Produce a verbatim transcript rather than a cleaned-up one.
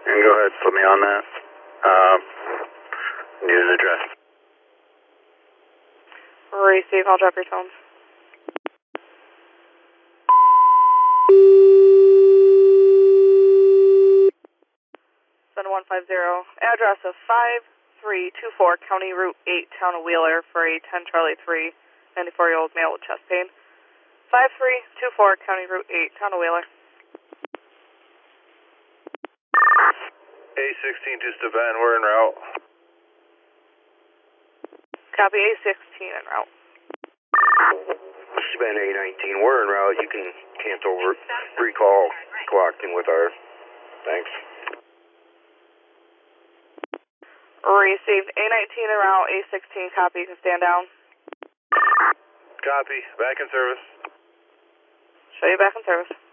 And go ahead, put me on that. Um, need an address. Receive, I'll drop your tones. seven one five zero, address of five three two four County Route eight, Town of Wheeler, for a ten Charlie three, ninety-four-year-old male with chest pain. five three two four County Route eight, Town of Wheeler. A sixteen to Stevan, we're en route. Copy, A sixteen en route. Stevan A nineteen, we're en route. You can cancel re recall clocked in with our. Thanks. Received, A nineteen en route, A sixteen copy, you can stand down. Copy, back in service. Show you back in service.